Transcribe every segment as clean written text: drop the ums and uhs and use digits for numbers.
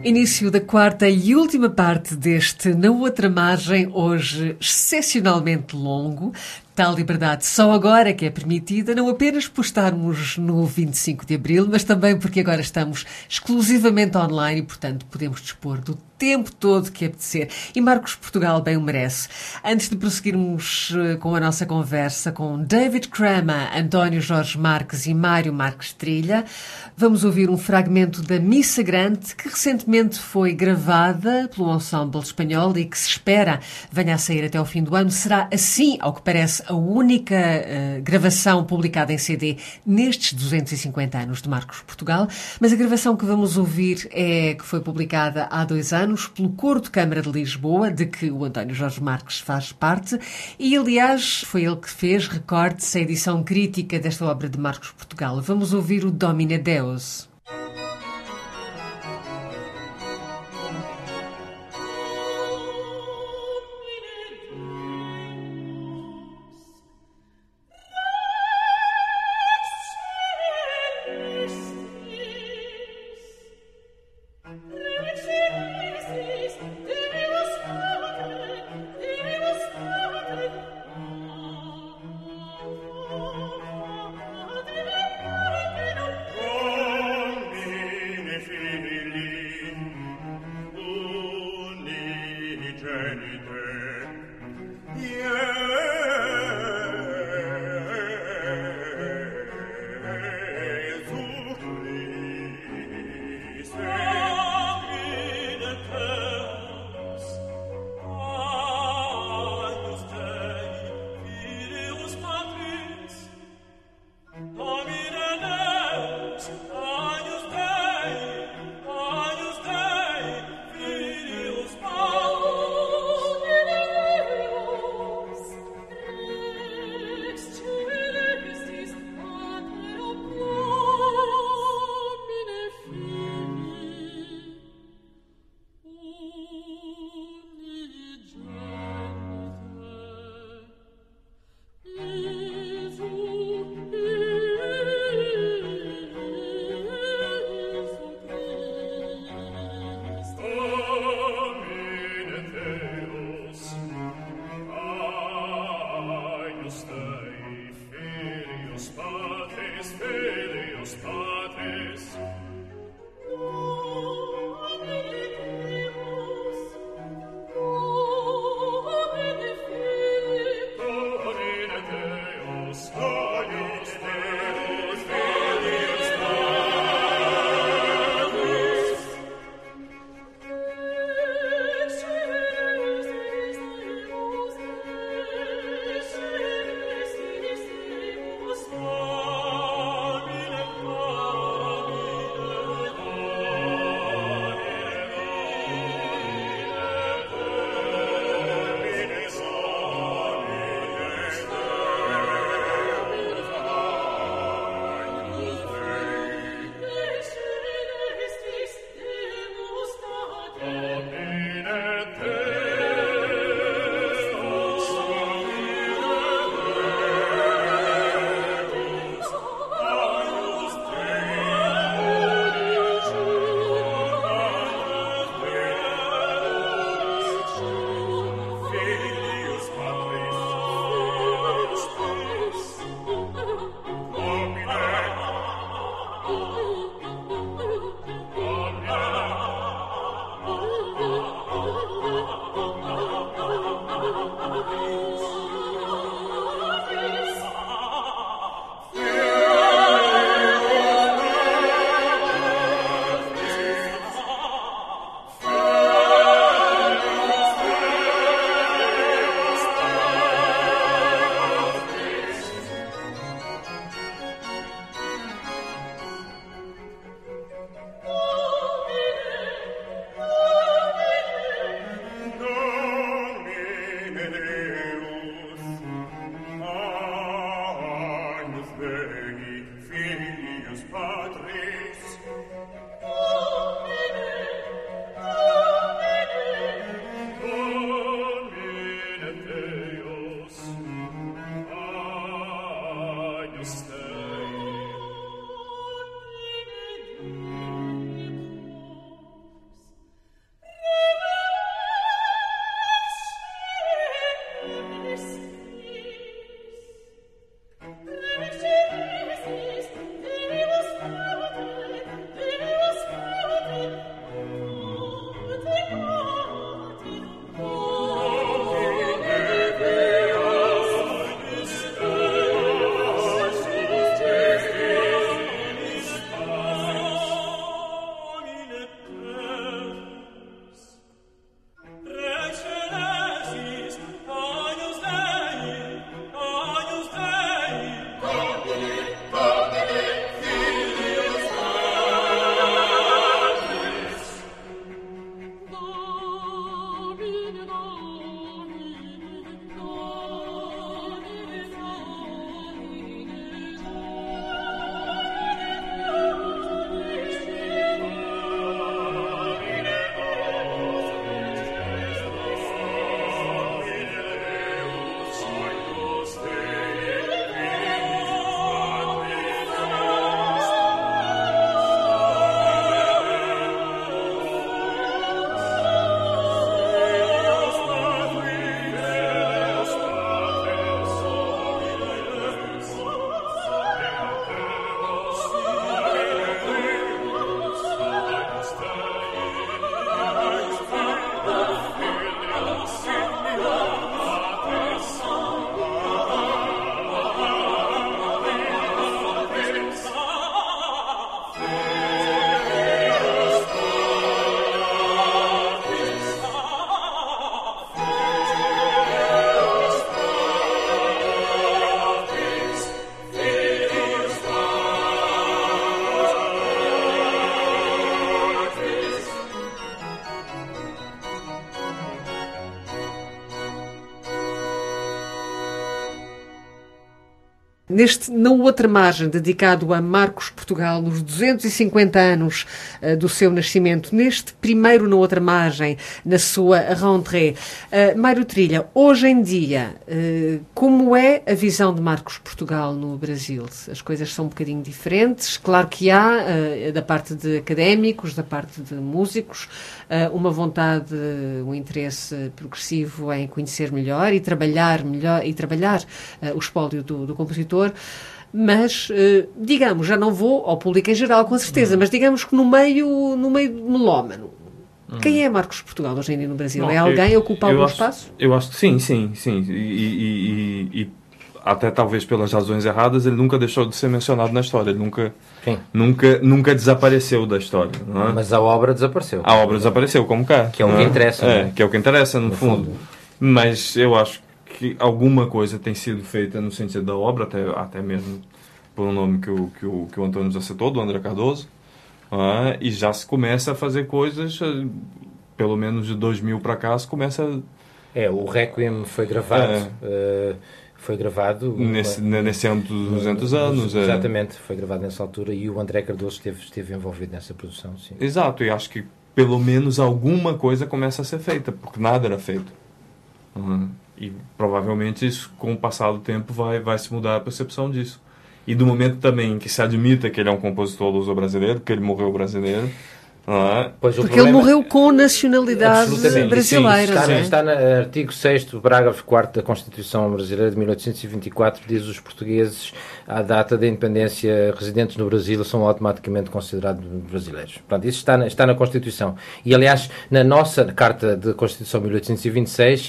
Início da quarta e última parte deste Na Outra Margem, hoje excepcionalmente longo. Tal liberdade só agora que é permitida, não apenas por estarmos no 25 de Abril, mas também porque agora estamos exclusivamente online e, portanto, podemos dispor do tempo todo que apetecer. E Marcos Portugal bem o merece. Antes de prosseguirmos com a nossa conversa com David Crama, António Jorge Marques e Mário Marques Trilha, vamos ouvir um fragmento da Missa Grande que recentemente foi gravada pelo ensemble espanhol e que se espera venha a sair até ao fim do ano. Será assim, ao que parece, a única gravação publicada em CD nestes 250 anos de Marcos Portugal, mas a gravação que vamos ouvir é que foi publicada há 2 anos pelo Coro de Câmara de Lisboa, de que o António Jorge Marques faz parte, e aliás foi ele que fez, recorde-se, a edição crítica desta obra de Marcos Portugal. Vamos ouvir o Domine Deus. Neste Na Outra Margem, dedicado a Marcos Portugal, nos 250 anos do seu nascimento, neste primeiro Na Outra Margem, na sua rentrée. Mário Trilha, hoje em dia, como é a visão de Marcos Portugal no Brasil? As coisas são um bocadinho diferentes. Claro que há, da parte de académicos, da parte de músicos, uma vontade, um interesse progressivo em conhecer melhor e trabalhar o espólio do compositor. Mas, digamos, já não vou ao público em geral, com certeza, mas digamos que no meio melómano. Quem é Marcos Portugal hoje em dia no Brasil? Não, é alguém que ocupa algum espaço? Eu acho que sim. E até talvez pelas razões erradas, ele nunca deixou de ser mencionado na história. Ele nunca desapareceu da história. Não é? Mas a obra desapareceu. A obra desapareceu, como cá. Que é o que interessa. Que é o que interessa, no fundo. Mas eu acho que alguma coisa tem sido feita no sentido da obra, até mesmo por um nome que o Antônio já citou, do André Cardoso, e já se começa a fazer coisas, pelo menos de 2000 para cá, se começa... O Requiem foi gravado... Foi gravado... Nesse âmbito dos 200 anos. Exatamente, foi gravado nessa altura e o André Cardoso esteve envolvido nessa produção, sim. Exato, e acho que pelo menos alguma coisa começa a ser feita, porque nada era feito. E provavelmente isso, com o passar do tempo, vai se mudar a percepção disso. E do momento também que se admita que ele é um compositor luso-brasileiro, que ele morreu brasileiro, porque ele morreu com nacionalidade brasileira. Sim, está no artigo 6º, parágrafo 4º da Constituição Brasileira de 1824, diz: os portugueses, à data da independência, residentes no Brasil, são automaticamente considerados brasileiros. Portanto, isso está na Constituição. E, aliás, na nossa Carta de Constituição de 1826,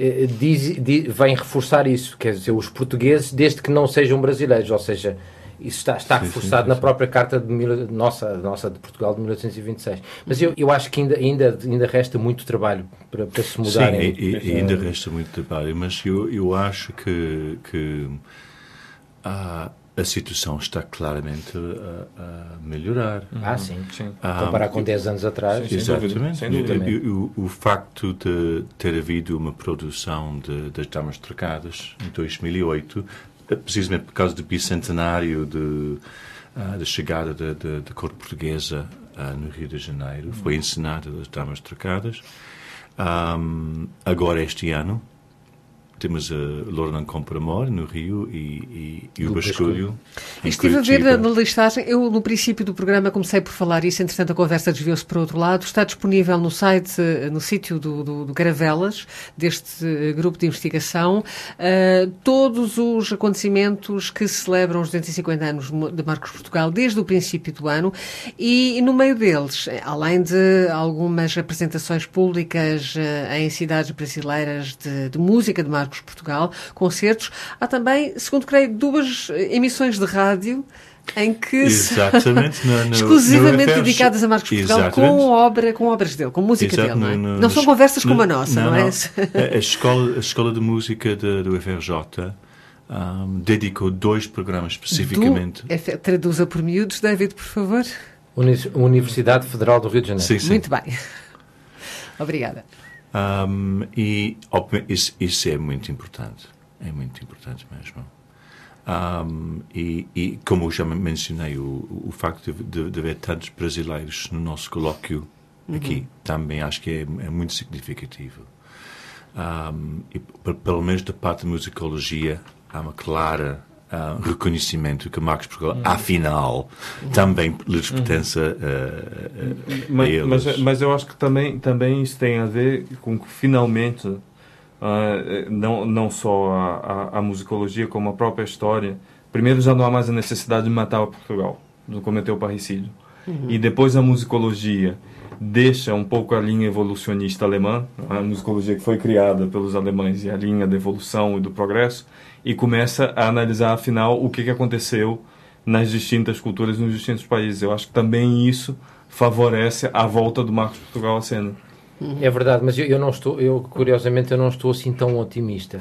vem reforçar isso, quer dizer, os portugueses, desde que não sejam brasileiros, ou seja, isso está reforçado na própria Carta nossa de Portugal de 1826. Mas eu acho que ainda resta muito trabalho para se mudar. Sim, ainda resta muito trabalho, mas eu acho que a situação está claramente a melhorar. Sim. Comparar com 10 anos atrás. Sim, exatamente. Sem dúvida. O facto de ter havido uma produção das Damas Trocadas em 2008, precisamente por causa do bicentenário da chegada da corte portuguesa no Rio de Janeiro, foi encenada as Damas Trocadas. Agora, este ano, temos a Lornan Compra Amor no Rio e o Basculho. Estive a ver na listagem, eu no princípio do programa comecei por falar isso, entretanto a conversa desviou-se para outro lado. Está disponível no sítio do Caravelas, deste grupo de investigação, todos os acontecimentos que celebram os 250 anos de Marcos Portugal desde o princípio do ano, e no meio deles, além de algumas apresentações públicas em cidades brasileiras de música de Marcos Portugal, concertos, há também, segundo creio, 2 emissões de rádio em que exatamente, exclusivamente dedicadas a Marcos Portugal, com obras dele, com música dele, não é? Não são conversas como a nossa, não é? A escola de música do FRJ dedicou 2 programas especificamente. Traduza por miúdos, David, por favor. Universidade Federal do Rio de Janeiro. Sim. Muito bem. Obrigada. E obviamente, isso é muito importante mesmo. E como eu já mencionei, o facto de haver tantos brasileiros no nosso colóquio aqui, também acho que é muito significativo. E pelo menos da parte da musicologia há uma clara reconhecimento que Marcos Portugal, afinal, também lhes pertence a eles. Mas eu acho que também isso tem a ver com que finalmente não só a musicologia como a própria história, primeiro já não há mais a necessidade de matar Portugal, de cometer o parricídio, e depois a musicologia deixa um pouco a linha evolucionista alemã, a musicologia que foi criada pelos alemães e a linha da evolução e do progresso, e começa a analisar, afinal, o que aconteceu nas distintas culturas nos distintos países. Eu acho que também isso favorece a volta do Marcos Portugal à cena. É verdade, mas curiosamente eu não estou assim tão otimista.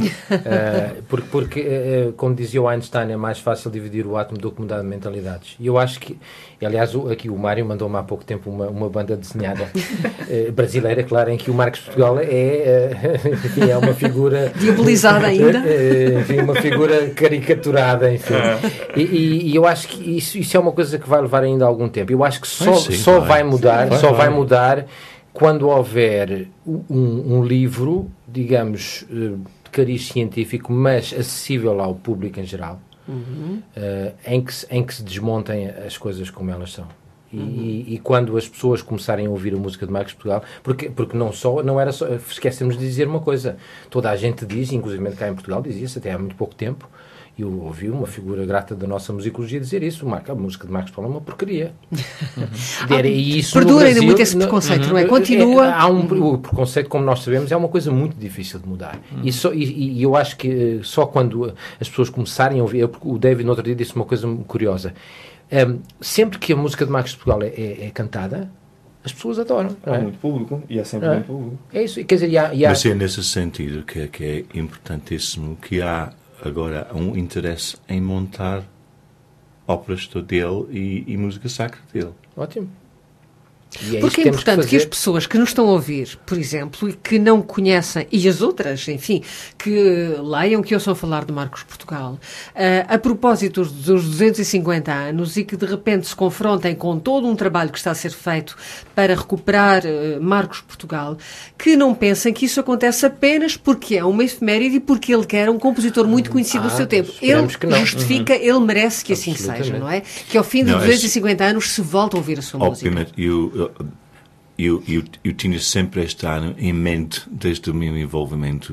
Porque, como dizia o Einstein, é mais fácil dividir o átomo do que mudar de mentalidades. E eu acho que, aliás, aqui o Mário mandou-me há pouco tempo uma banda desenhada brasileira, claro, em que o Marcos Portugal enfim, é uma figura... Diabolizada ainda? Enfim, uma figura caricaturada, enfim. E eu acho que isso é uma coisa que vai levar ainda algum tempo. Eu acho que só vai mudar quando houver um livro, digamos, de cariz científico, mas acessível ao público em geral, em que se desmontem as coisas como elas são. E quando as pessoas começarem a ouvir a música de Marcos Portugal, porque não era só, esquecemos de dizer uma coisa, toda a gente diz, inclusive cá em Portugal dizia-se até há muito pouco tempo, e eu ouvi uma figura grata da nossa musicologia dizer isso, a música de Marcos Portugal é uma porcaria. Perdura ainda muito esse preconceito, não é? Continua. Há o preconceito, como nós sabemos, é uma coisa muito difícil de mudar. E eu acho que só quando as pessoas começarem a ouvir, o David no outro dia disse uma coisa curiosa, sempre que a música de Marcos Portugal é cantada, as pessoas adoram. Há muito público, e é sempre muito público. É isso, quer dizer, Mas é nesse sentido que é importantíssimo que há agora um interesse em montar óperas dele e música sacra dele. Ótimo. Porque é importante que as pessoas que nos estão a ouvir, por exemplo, e que não conhecem, e as outras, enfim, que leiam, que ouçam falar de Marcos Portugal, a propósito dos 250 anos e que de repente se confrontem com todo um trabalho que está a ser feito para recuperar Marcos Portugal, que não pensem que isso acontece apenas porque é uma efeméride e porque ele quer um compositor muito conhecido do seu tempo. Ele justifica, ele merece que assim seja, não é? Que ao fim de 250 anos se volte a ouvir a sua música. Obviamente, eu tinha sempre este ano em mente, desde o meu envolvimento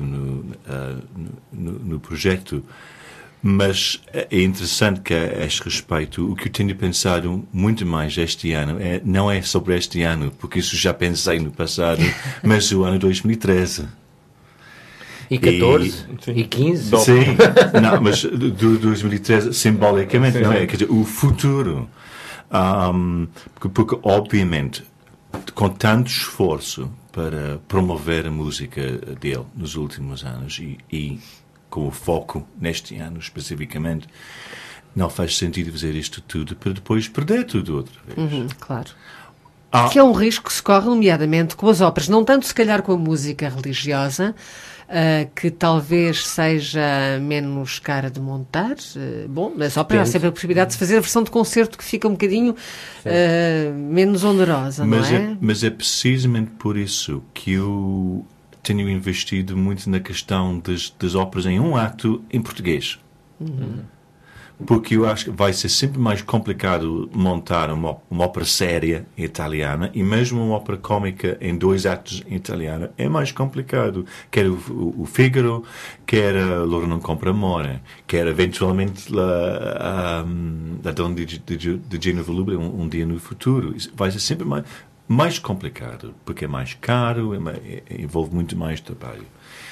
no projeto, mas é interessante que, a este respeito, o que eu tenho pensado muito mais este ano não é sobre este ano, porque isso já pensei no passado, mas o ano 2013. E 14? E 15? Sim, não, mas do 2013, simbolicamente, não é? Quer dizer, o futuro. Porque, obviamente, com tanto esforço para promover a música dele nos últimos anos e com o foco neste ano especificamente, não faz sentido fazer isto tudo para depois perder tudo outra vez. Claro. Que é um risco que se corre, nomeadamente, com as óperas, não tanto se calhar com a música religiosa, que talvez seja menos cara de montar. Bom, nas óperas há sempre a possibilidade de fazer a versão de concerto que fica um bocadinho menos onerosa, não é? Mas é precisamente por isso que eu tenho investido muito na questão das óperas em um ato em português. Porque eu acho que vai ser sempre mais complicado montar uma ópera séria italiana, e mesmo uma ópera cómica em 2 atos em italiano é mais complicado. Quer o Figaro, quer a Loro non compra amore, quer eventualmente a Donna di Genova Lubre um dia no futuro. Isso vai ser sempre mais complicado, porque é mais caro, envolve muito mais trabalho.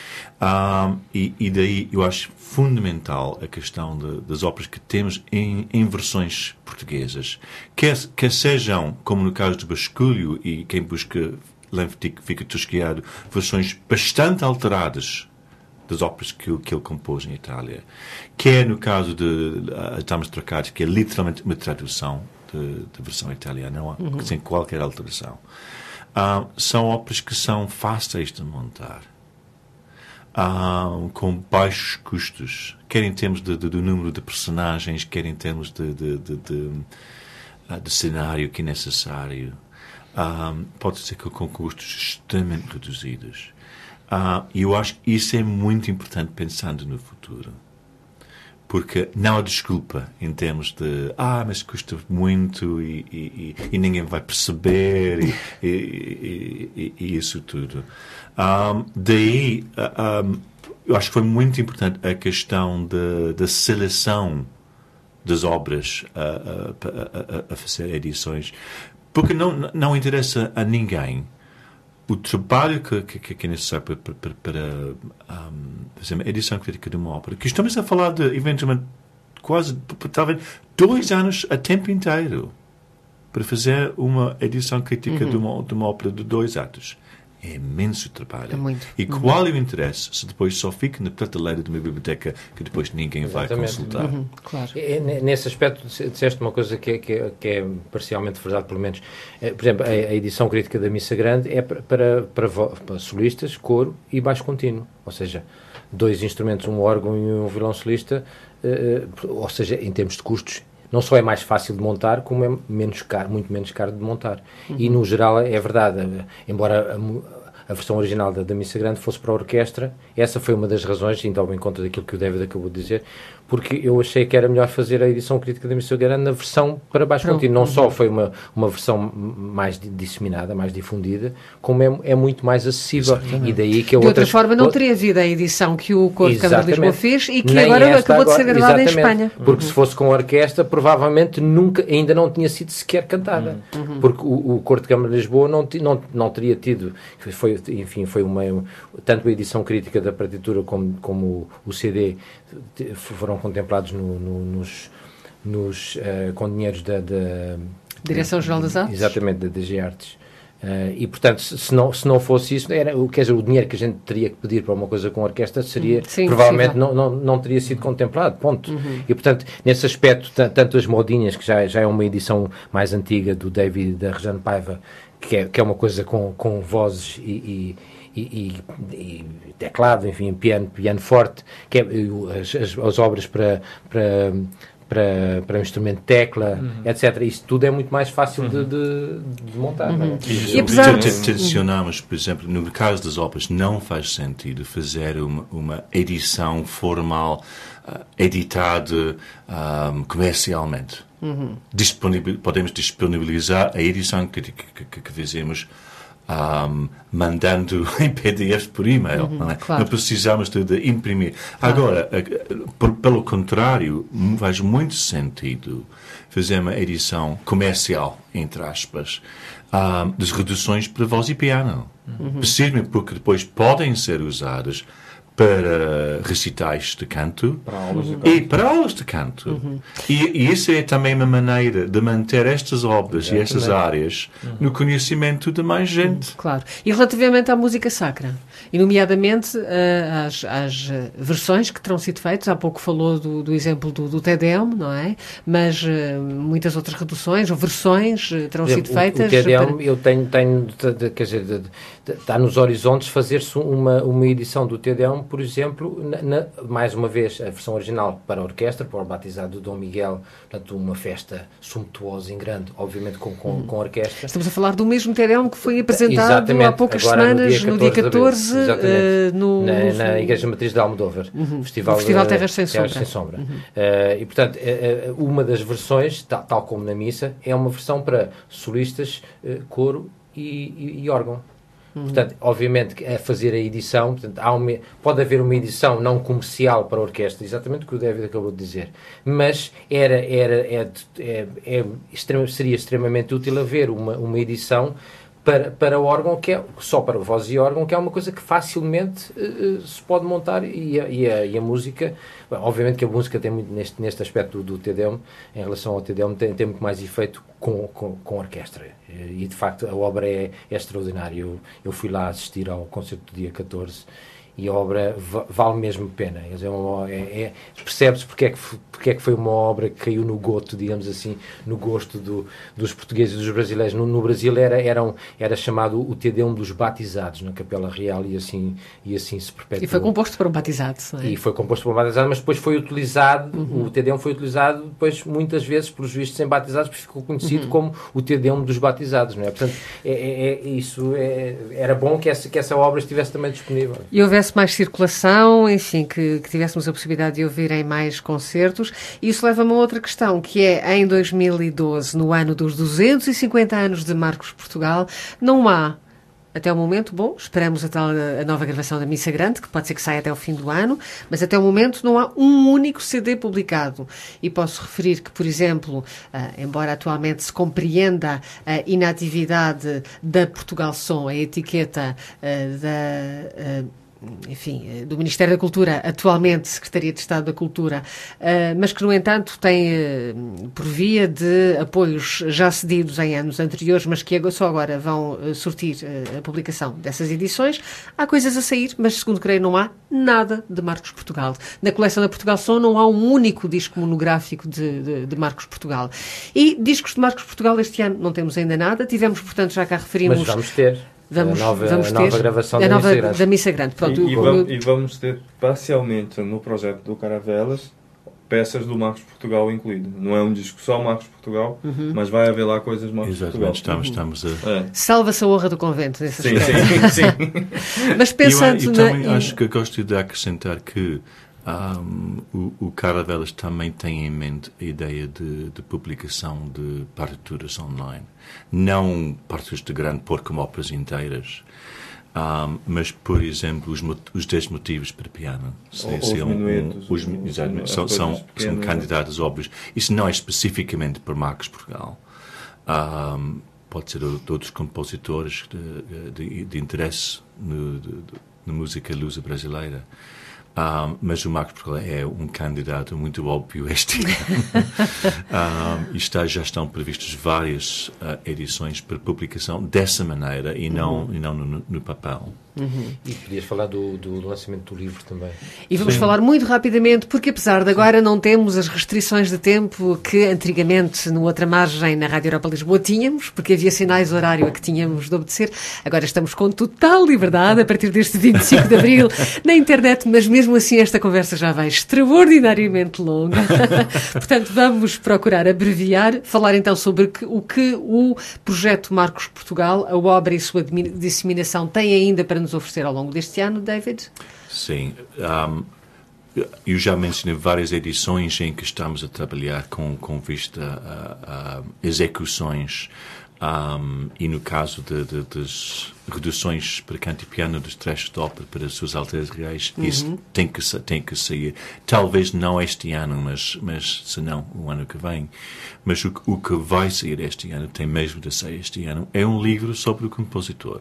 E daí eu acho fundamental a questão das óperas que temos em versões portuguesas, quer sejam, como no caso do Basculho, e quem busca Lenftick fica tosqueado, versões bastante alteradas das óperas que ele compôs em Itália, quer no caso de Damas Trocadas, que é literalmente uma tradução da versão italiana, sem qualquer alteração. São óperas que são fáceis de montar, com baixos custos, quer em termos do número de personagens, quer em termos de cenário que é necessário. Pode ser que com custos extremamente reduzidos. E eu acho que isso é muito importante pensando no futuro. Porque não há desculpa em termos de mas custa muito e ninguém vai perceber e isso tudo. Daí, eu acho que foi muito importante a questão da seleção das obras a fazer edições, porque não interessa a ninguém o trabalho que é necessário para fazer uma edição crítica de uma ópera, que estamos a falar de, eventualmente, quase, talvez, 2 anos a tempo inteiro para fazer uma edição crítica de uma ópera de 2 atos. é imenso trabalho. É muito. E qual é o interesse se depois só fica na prateleira de uma biblioteca que depois ninguém vai consultar? Claro. Nesse aspecto, disseste uma coisa que é parcialmente verdade, pelo menos. Por exemplo, a edição crítica da Missa Grande é para solistas, coro e baixo contínuo. Ou seja, 2 instrumentos, um órgão e um violão solista, ou seja, em termos de custos, não só é mais fácil de montar, como é menos caro, muito menos caro de montar. E, no geral, é verdade, embora a versão original da Missa Grande fosse para a orquestra, essa foi uma das razões, indo ao encontro daquilo que o David acabou de dizer, porque eu achei que era melhor fazer a edição crítica da Missa Grande na versão para baixo contínuo. Não só foi uma versão mais disseminada, mais difundida, como é muito mais acessível. E daí que de outra forma não teria havido a edição que o Coro de Câmara de Lisboa fez e que nem agora acabou de ser gravada em Espanha. Porque se fosse com a orquestra, provavelmente ainda não tinha sido sequer cantada. Porque o Coro de Câmara de Lisboa não teria tido, tanto a edição crítica da partitura como o CD foram contemplados com dinheiros da Direção-Geral das Artes? Exatamente, da DG Artes. E, portanto, se não fosse isso, quer dizer, o dinheiro que a gente teria que pedir para uma coisa com a orquestra seria, provavelmente, não teria sido contemplado, ponto. E, portanto, nesse aspecto, tanto as modinhas, que já é uma edição mais antiga do David e da Rejane Paiva, que é uma coisa com vozes e teclado, enfim, piano forte, que é as obras para instrumento de tecla, etc. Isso tudo é muito mais fácil de montar. E apesar de... Tensionamos, por exemplo, no caso das obras, não faz sentido fazer uma edição formal, editada comercialmente. Podemos disponibilizar a edição que fizemos mandando em PDF por e-mail. Claro. Não precisamos de imprimir. Agora, pelo contrário, faz muito sentido fazer uma edição comercial, entre aspas, das reduções para voz e piano. Precisamente porque depois podem ser usadas para recitais de canto e para aulas de canto. E isso é também uma maneira de manter estas obras e estas áreas no conhecimento de mais gente. Claro. E relativamente à música sacra, e nomeadamente às versões que terão sido feitas, há pouco falou do exemplo do Te Deum, não é? Mas muitas outras reduções ou versões terão sido feitas. O Te Deum, eu tenho quer dizer, está nos horizontes fazer-se uma edição do Te Deum, por exemplo, mais uma vez, a versão original para a orquestra, para o batizado do Dom Miguel, portanto, uma festa sumptuosa e grande, obviamente com a orquestra. Estamos a falar do mesmo Te Deum que foi apresentado há poucas semanas, no dia 14, na Igreja Matriz de Almodóvar, Festival Terras Sem Sombra. E, portanto, uma das versões, tal como na missa, é uma versão para solistas, coro e órgão. Portanto, obviamente, a fazer a edição, portanto, pode haver uma edição não comercial para a orquestra, exatamente o que o David acabou de dizer, mas seria extremamente útil haver uma edição para órgão, que é só para voz e órgão, que é uma coisa que facilmente se pode montar, e a música, obviamente que a música tem muito, neste aspecto do Te Deum, em relação ao Te Deum, tem muito mais efeito com a orquestra, e de facto a obra é extraordinária. Eu fui lá assistir ao concerto do dia 14 e a obra vale mesmo a pena. Percebe-se porque é que foi uma obra que caiu no goto, digamos assim, no gosto dos portugueses e dos brasileiros. No Brasil era chamado o Te Deum dos batizados, na Capela Real, e assim se perpetuou. E foi composto para um batizado, não é? E foi composto para um batizado, mas depois foi utilizado, o Te Deum foi utilizado depois muitas vezes pelos vistos sem batizados, porque ficou conhecido como o Te Deum dos batizados, não é? Portanto, era bom que essa obra estivesse também disponível. E houvesse mais circulação, enfim, que tivéssemos a possibilidade de ouvir em mais concertos. E isso leva-me a outra questão, que é, em 2012, no ano dos 250 anos de Marcos Portugal, não há, até o momento, esperamos a nova gravação da Missa Grande, que pode ser que saia até o fim do ano, mas até o momento não há um único CD publicado. E posso referir que, por exemplo, embora atualmente se compreenda a inatividade da Portugal Som, a etiqueta enfim, do Ministério da Cultura, atualmente Secretaria de Estado da Cultura, mas que, no entanto, tem, por via de apoios já cedidos em anos anteriores, mas que só agora vão surtir a publicação dessas edições, há coisas a sair, mas, segundo creio, não há nada de Marcos Portugal. Na coleção da Portugal Som não há um único disco monográfico de Marcos Portugal. E discos de Marcos Portugal este ano não temos ainda nada. Tivemos, portanto, já cá referimos... Mas vamos ter. Vamos a nova gravação da Missa Grande. Pronto, e vamos ter parcialmente no projeto do Caravelas peças do Marcos Portugal incluído. Não é um disco só Marcos Portugal, mas vai haver lá coisas de Marcos Portugal. Exatamente, estamos a... Salva-se a honra do convento. Sim. Mas pensando... Eu também acho que gosto de acrescentar que o Caravelas também tem em mente a ideia de publicação de partituras online. Não partituras de grande porte como óperas inteiras, mas, por exemplo, os 10 motivos para piano. São candidatos óbvios. Isso não é especificamente para Marcos Portugal. Pode ser de outros compositores de interesse na música lusa brasileira. Mas o Marcos Portugal é um candidato muito óbvio este ano. Já estão previstas várias edições para publicação dessa maneira e não no papel. E podias falar do lançamento do livro também. E vamos falar muito rapidamente, porque apesar de agora não temos as restrições de tempo que antigamente no Outra Margem na Rádio Europa Lisboa tínhamos, porque havia sinais de horário a que tínhamos de obedecer, agora estamos com total liberdade a partir deste 25 de Abril na internet, mas mesmo assim esta conversa já vai extraordinariamente longa. Portanto, vamos procurar abreviar, falar então sobre o que o projeto Marcos Portugal, a obra e sua disseminação têm ainda para nos oferecer ao longo deste ano, David? Sim. Eu já mencionei várias edições em que estamos a trabalhar com vista a execuções e no caso das reduções para canto e piano dos trechos de ópera para as suas altezas reais, isso tem que sair. Talvez não este ano, mas se não, o ano que vem. Mas o que vai sair este ano, tem mesmo de sair este ano, é um livro sobre o compositor.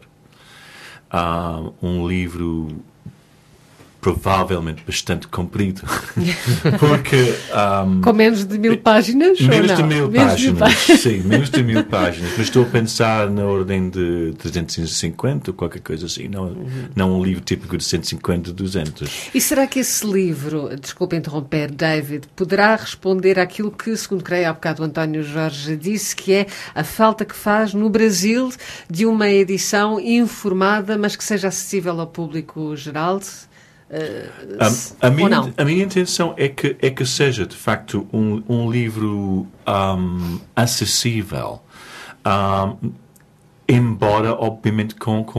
Um livro provavelmente bastante comprido, porque... com menos de 1000 páginas? Menos ou não? de 1000 páginas, sim, menos de 1000 páginas, mas estou a pensar na ordem de 350 ou qualquer coisa assim, não um livro típico de 150, 200. E será que esse livro, desculpe interromper, David, poderá responder àquilo que, segundo creio há bocado o António Jorge disse, que é a falta que faz no Brasil de uma edição informada, mas que seja acessível ao público geral? A minha intenção é que seja, de facto, um livro acessível, embora, obviamente,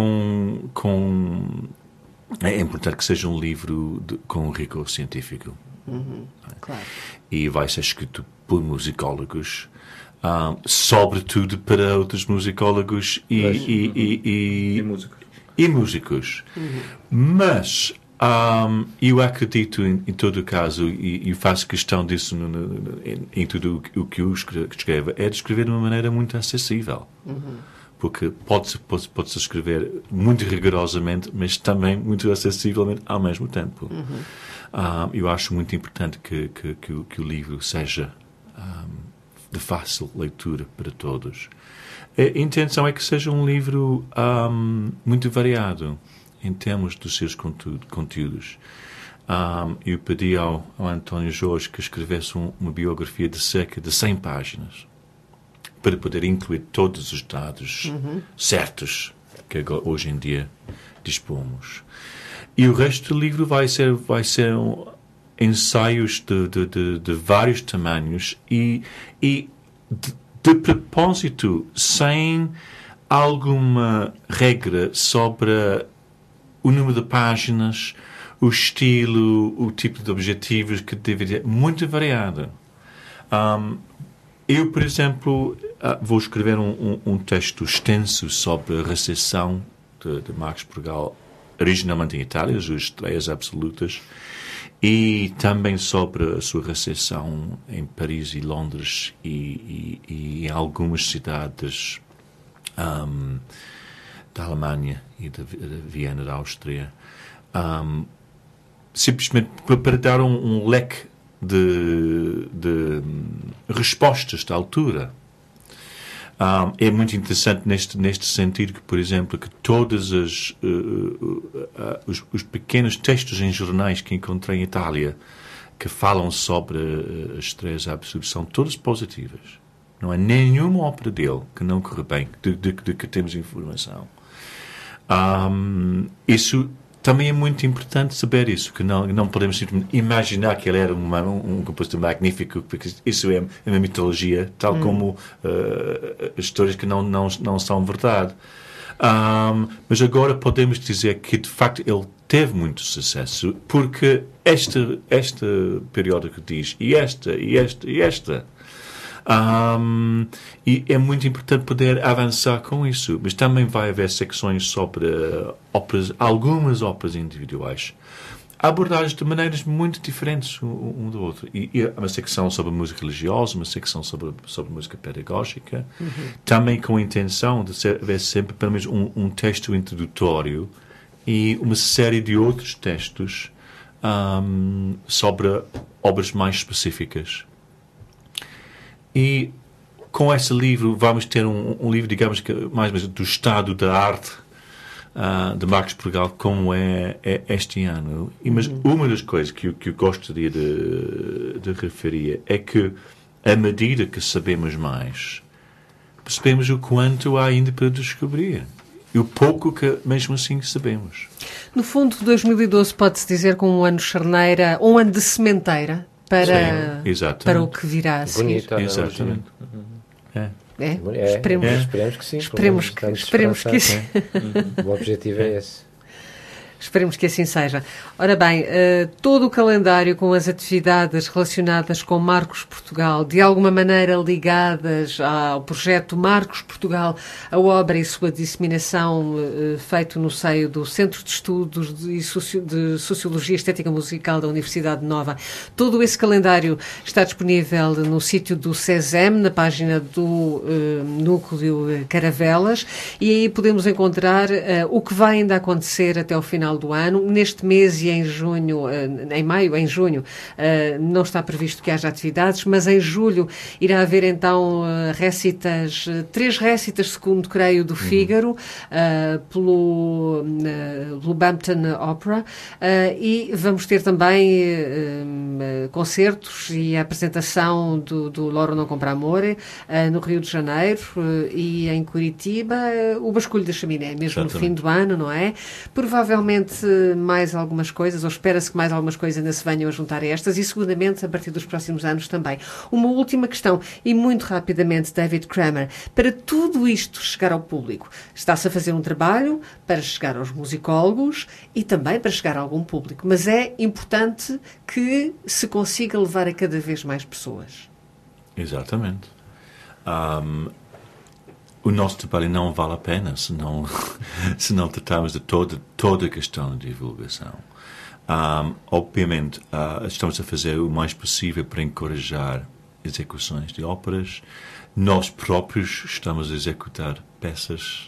é importante que seja um livro com rigor científico. Claro. E vai ser escrito por musicólogos, sobretudo para outros musicólogos e músicos. Mas... eu acredito, em todo o caso, e faço questão disso em tudo o que eu escrevo, é de escrever de uma maneira muito acessível. Porque pode-se escrever muito rigorosamente, mas também muito acessivelmente ao mesmo tempo. Eu acho muito importante que o livro seja de fácil leitura para todos. A intenção é que seja um livro muito variado em termos dos seus conteúdos. Eu pedi ao António Jorge que escrevesse uma biografia de cerca de 100 páginas para poder incluir todos os dados certos que hoje em dia dispomos. E o resto do livro vai ser ensaios de vários tamanhos e de propósito, sem alguma regra sobre o número de páginas, o estilo, o tipo de objetivos que deveria... Muito variado. Eu, por exemplo, vou escrever um texto extenso sobre a recepção de Marcos Portugal, originalmente em Itália, as estreias absolutas, e também sobre a sua recepção em Paris e Londres e em algumas cidades da Alemanha e de Viena, da Áustria. simplesmente para dar um leque de respostas da altura. É muito interessante neste sentido que, por exemplo, que todos os pequenos textos em jornais que encontrei em Itália que falam sobre as estreias absolutas são todas positivas. Não há nenhuma ópera dele que não corre bem, de que temos informação. Isso também é muito importante saber isso, que não podemos simplesmente imaginar que ele era um compositor magnífico, porque isso é uma mitologia, tal como as histórias que não são verdade. Mas agora podemos dizer que, de facto, ele teve muito sucesso, porque este período que diz, e esta, e é muito importante poder avançar com isso, mas também vai haver secções sobre algumas óperas individuais, abordadas de maneiras muito diferentes um do outro. E uma secção sobre música religiosa, uma secção sobre música pedagógica, também com a intenção de haver sempre pelo menos um texto introdutório e uma série de outros textos sobre obras mais específicas. E com esse livro vamos ter um livro, digamos, que mais ou menos do estado da arte de Marcos Portugal, como é este ano. Mas uma das coisas que eu gostaria de referir é que, à medida que sabemos mais, percebemos o quanto há ainda para descobrir. E o pouco que, mesmo assim, sabemos. No fundo, 2012 pode-se dizer como um ano charneira, um ano de sementeira, para o que virá a seguir. Bonito, exatamente. Esperemos que sim. Esperemos que sim. O objetivo é esse. Esperemos que assim seja. Ora bem, todo o calendário com as atividades relacionadas com Marcos Portugal, de alguma maneira ligadas ao projeto Marcos Portugal, a obra e sua disseminação feito no seio do Centro de Estudos de Sociologia Estética Musical da Universidade Nova. Todo esse calendário está disponível no sítio do CESEM, na página do Núcleo Caravelas, e aí podemos encontrar o que vai ainda acontecer até ao final do ano. Neste mês e em junho, em junho, não está previsto que haja atividades, mas em julho irá haver então três récitas, segundo creio, do Fígaro, pelo Bampton Opera, e vamos ter também concertos e a apresentação do Loro Não Compra Amore no Rio de Janeiro e em Curitiba, o Basculho da Chaminé, mesmo no fim do ano, não é? Provavelmente mais algumas coisas, ou espera-se que mais algumas coisas ainda se venham a juntar a estas, e seguramente a partir dos próximos anos também. Uma última questão, e muito rapidamente, David Kramer, para tudo isto chegar ao público, está-se a fazer um trabalho para chegar aos musicólogos e também para chegar a algum público, mas é importante que se consiga levar a cada vez mais pessoas. Exatamente. O nosso trabalho não vale a pena se não tratarmos de toda a questão de divulgação. Obviamente, estamos a fazer o mais possível para encorajar execuções de óperas. Nós próprios estamos a executar peças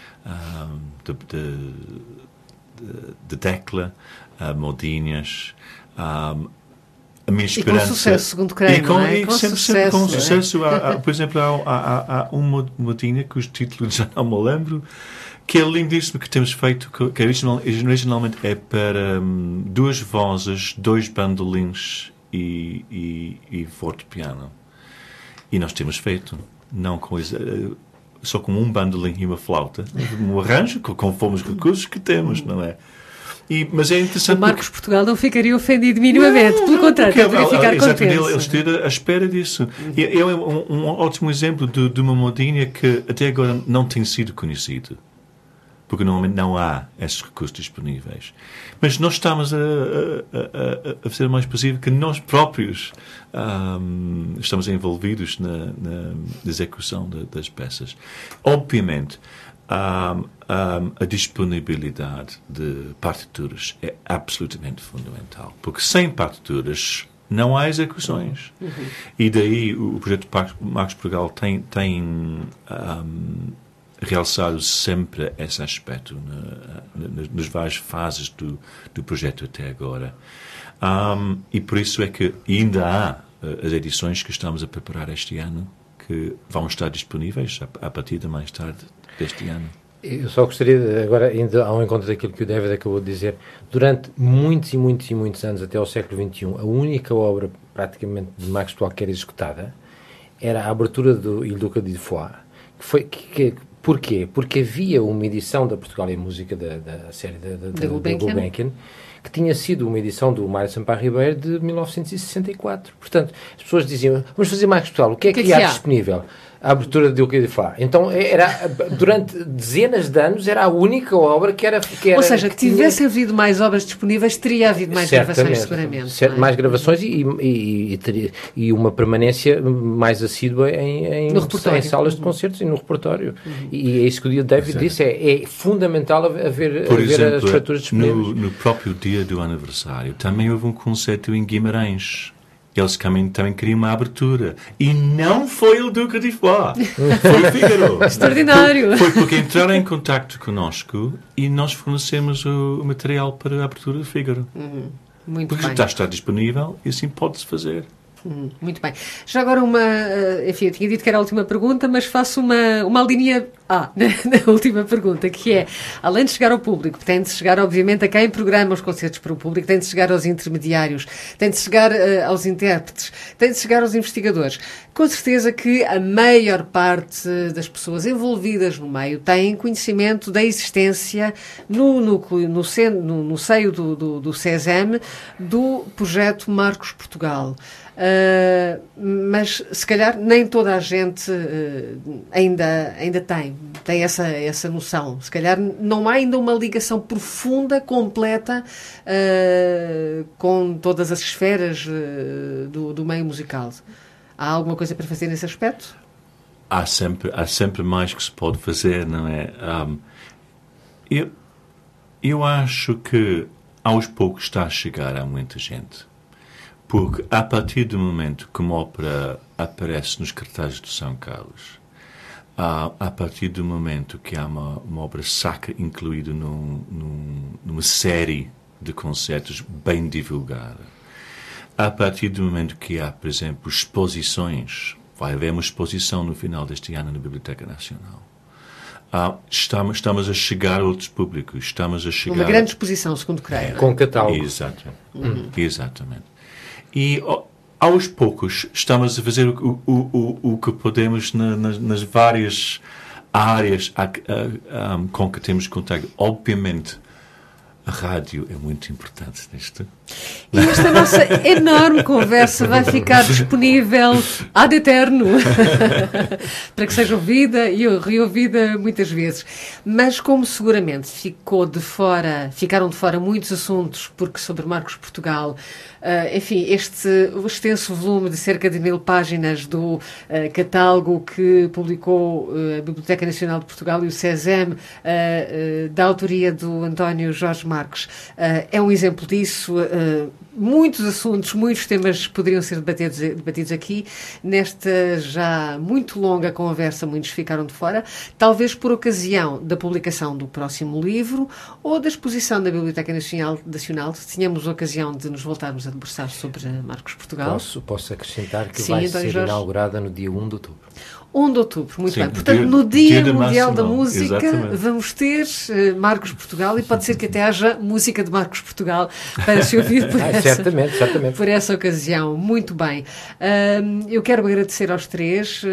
de Decla, Modinhas, a minha esperança... E com sucesso, segundo creio, não é? Sempre com sucesso. Por exemplo, há uma modinha cujo título já não me lembro, que é lindíssimo, que temos feito, que originalmente é para duas vozes, dois bandolins e fortepiano. E nós temos feito, não só com um bandolim e uma flauta, um arranjo, conforme os recursos que temos, não é? Mas é interessante. O Marcos Portugal não ficaria ofendido minimamente, pelo contrário, poderia ficar contente. Ele esteja à espera disso. E é um ótimo exemplo de uma modinha que até agora não tem sido conhecido, porque normalmente não há esses recursos disponíveis. Mas nós estamos a fazer o mais possível, que nós próprios estamos envolvidos na execução das peças. Obviamente, a disponibilidade de partituras é absolutamente fundamental, porque sem partituras não há execuções. E daí o projeto Marcos Portugal tem realçado sempre esse aspecto nas várias fases do projeto até agora. E por isso é que ainda há as edições que estamos a preparar este ano, que vão estar disponíveis a partir de mais tarde deste ano. Eu só gostaria, agora, ainda ao encontro daquilo que o David acabou de dizer, durante muitos e muitos e muitos anos, até ao século XXI, a única obra praticamente de Marcos Portugal que era executada era a abertura do Il Duca de Foix. Porquê? Porque havia uma edição da Portugal em Música da série da Gulbenkian, que tinha sido uma edição do Mário Sampaio Ribeiro de 1964. Portanto, as pessoas diziam, vamos fazer Marcos Portugal, o que é que há disponível? A abertura de Duque de Fá. Então, durante dezenas de anos, era a única obra que era... Ou seja, que tivesse havido mais obras disponíveis, teria havido mais gravações, seguramente. Mais gravações e uma permanência mais assídua em salas de concertos e no repertório. E é isso que o David disse, é fundamental haver as estruturas disponíveis. No próprio dia do aniversário, também houve um concerto em Guimarães. Eles também queriam uma abertura. E não foi o Duque de Foix. Foi o Fígaro. Extraordinário. Foi porque entraram em contacto connosco e nós fornecemos o material para a abertura do Fígaro. Muito porque bem. Já está disponível e assim pode-se fazer. Muito bem. Já agora enfim, eu tinha dito que era a última pergunta, mas faço uma linha A na última pergunta, que é, além de chegar ao público, tem de chegar, obviamente, a quem programa os concertos para o público, tem de chegar aos intermediários, tem de chegar aos intérpretes, tem de chegar aos investigadores. Com certeza que a maior parte das pessoas envolvidas no meio têm conhecimento da existência no seio do CESEM do projeto Marcos Portugal. Mas se calhar nem toda a gente ainda tem essa noção. Se calhar não há ainda uma ligação profunda, completa com todas as esferas do meio musical. Há alguma coisa para fazer nesse aspecto? Há sempre mais que se pode fazer, não é? Eu acho que aos poucos está a chegar a muita gente. Porque a partir do momento que uma ópera aparece nos cartazes de São Carlos, a partir do momento que há uma obra sacra incluída numa série de concertos bem divulgada, a partir do momento que há, por exemplo, exposições, vai haver uma exposição no final deste ano na Biblioteca Nacional. Estamos a chegar a outros públicos. Estamos a chegar... Uma grande exposição, segundo creio. Com catálogo. Exatamente. E aos poucos estamos a fazer o que podemos nas várias áreas com que temos contato. Obviamente, a rádio é muito importante nisto. E esta nossa enorme conversa vai ficar disponível ad eterno para que seja ouvida e reouvida muitas vezes. Mas como seguramente ficaram de fora muitos assuntos, porque sobre Marcos Portugal, enfim, este extenso volume de cerca de 1000 páginas do catálogo que publicou a Biblioteca Nacional de Portugal e o CESEM, da autoria do António Jorge Marques, é um exemplo disso. Muitos assuntos, muitos temas poderiam ser debatidos aqui. Nesta já muito longa conversa, muitos ficaram de fora, talvez por ocasião da publicação do próximo livro ou da exposição da Biblioteca Nacional, tínhamos a ocasião de nos voltarmos a debruçar sobre Marcos Portugal. Posso acrescentar que vai ser inaugurada no dia 1 de outubro. 1 de outubro, muito bem. Portanto, no Dia Mundial da Música, exatamente, vamos ter Marcos Portugal e pode ser que até haja música de Marcos Portugal para se ouvir certamente. Por essa ocasião. Muito bem. Eu quero agradecer aos três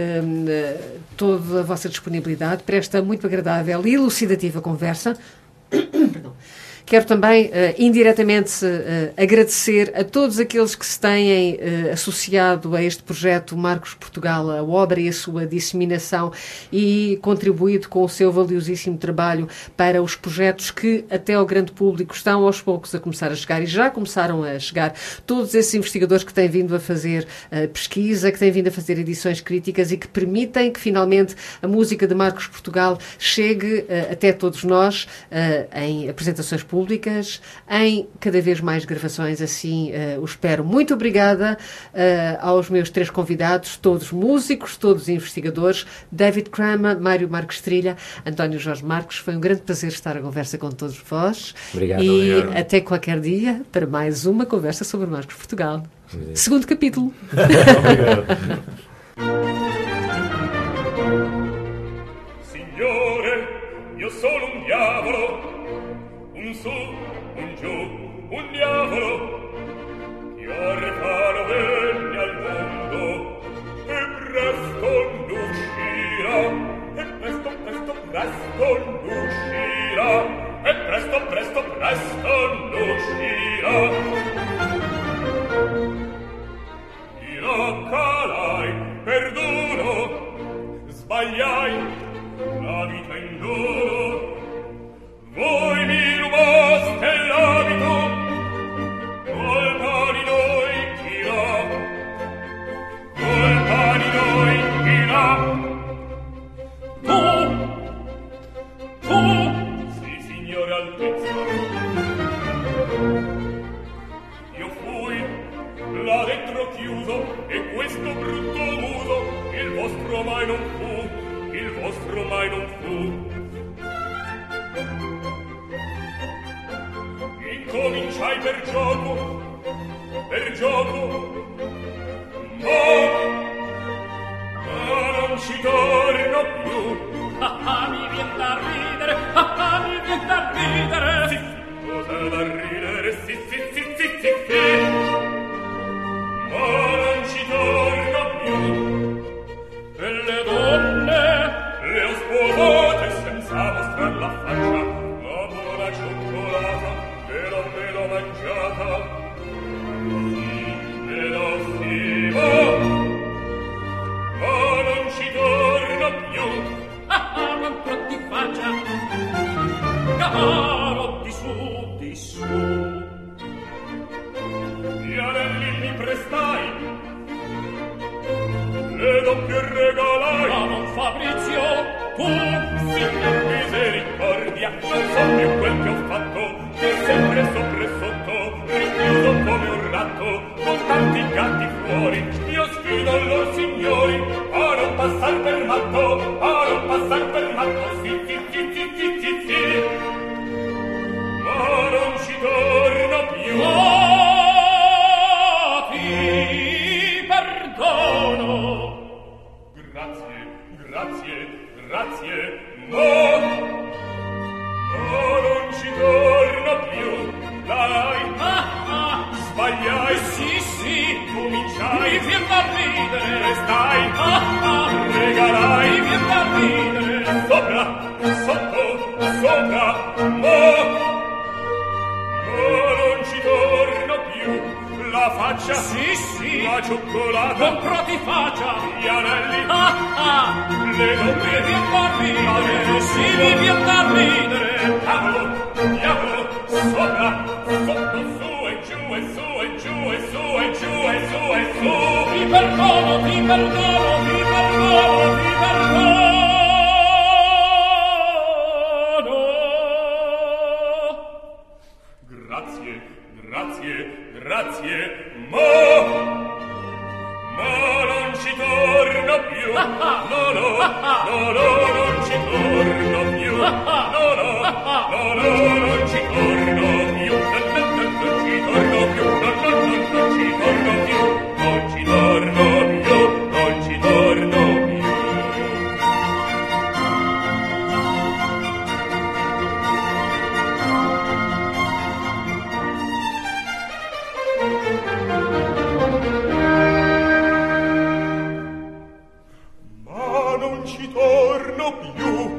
toda a vossa disponibilidade para esta muito agradável e elucidativa conversa. Perdão. Quero também, indiretamente, agradecer a todos aqueles que se têm associado a este projeto Marcos Portugal, a obra e a sua disseminação, e contribuído com o seu valiosíssimo trabalho para os projetos que, até ao grande público, estão aos poucos a começar a chegar, e já começaram a chegar. Todos esses investigadores que têm vindo a fazer pesquisa, que têm vindo a fazer edições críticas e que permitem que, finalmente, a música de Marcos Portugal chegue até todos nós em apresentações públicas públicas, em cada vez mais gravações, assim o espero. Muito obrigada aos meus 3 convidados, todos músicos, todos investigadores, David Kramer, Mário Marques Trilha, António Jorge Marcos. Foi um grande prazer estar a conversa com todos vós. Obrigado. E Obrigado. até qualquer dia para mais uma conversa sobre Marcos Portugal. Segundo capítulo. Signore, io sono un diavolo, un su, un giù, un diavolo, che arrefano venne al mondo, e presto n'uscirà, e presto, presto, presto n'uscirà, e presto, presto, presto n'uscirà. Io calai, perdono, sbagliai, la vita in dono. Voi mi rubaste l'abito, colpa di noi chi l'ha, colpa di noi chi l'ha. Tu, sì signore Altezza, io fui là dentro chiuso, e questo brutto muso, il vostro mai non fu, il vostro mai non fu. Incominciai per gioco, ma non ci torno più. Mi vien da ridere, mi vien da ridere. Sì, cosa da ridere, sì, sì, sì, sì, sì, sì. Ma non ci torno più. E le donne le ho sposate senza mostrar la faccia, la buona cioccolata che non me l'ho mangiata. Sì, me lo stimo, ma non ci torno più. Quanto ti faccia, caro di su. Gli anelli mi prestai, le doppie regalai. Ma non Fabrizio, tu, signor misericordia, non so più quel che ho fatto, che sempre sopra e sotto, rinchiuso come un ratto, con tanti gatti fuori. Io sfido lor signori a non passar per matto, a non passar per matto, sì, sì, sì, sì, sì, sì, sì. Ma non ci torno più. Oh, ti perdono. Grazie, ma non ci torno più. Dai, sbagliai, sì, cominciai, mi vien da ridere, restai, regalai, mi vien da ridere, sopra, sotto, ma non ci torno più. La faccia, sì, la cioccolata, compro ti faccia, gli anelli, le doppie mi vien da ridere, sì, mi vien da ridere, diavolo, sopra, sotto, su e giù e su e giù e su e giù e su e su. Ti perdono, ti perdono, ti perdono, ti perdono. Grazie, ma non ci torno più. No, non ci torno più. No, non ci torno più. Non ci torno più. Non ci torno più. Non ci torno più. Non ci torno più. Ma non ci torno più.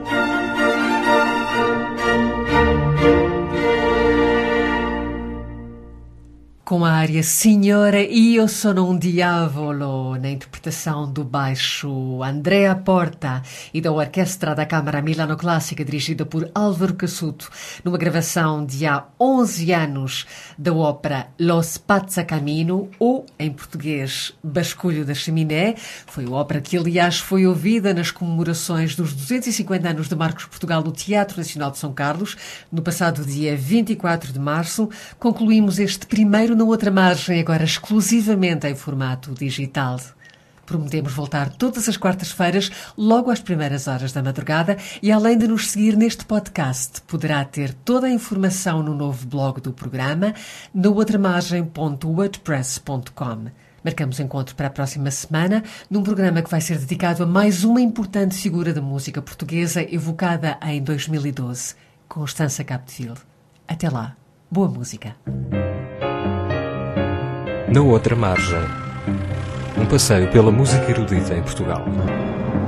Com a área Signore, io sono un diavolo. ficou na interpretação do baixo Andrea Porta e da Orquestra da Câmara Milano Clássica, dirigida por Álvaro Cassuto, numa gravação de há 11 anos da ópera Lo Spazzacamino, ou, em português, Basculho da Chaminé. Foi a ópera que, aliás, foi ouvida nas comemorações dos 250 anos de Marcos Portugal no Teatro Nacional de São Carlos, no passado dia 24 de março. Concluímos este primeiro Na Outra Margem, agora exclusivamente em formato digital. Prometemos voltar todas as quartas-feiras, logo às primeiras horas da madrugada, e além de nos seguir neste podcast, poderá ter toda a informação no novo blog do programa, naoutramargem.wordpress.com. Marcamos encontro para a próxima semana, num programa que vai ser dedicado a mais uma importante figura da música portuguesa, evocada em 2012, Constança Capdeville. Até lá, boa música. Na Outra Margem, um passeio pela música erudita em Portugal.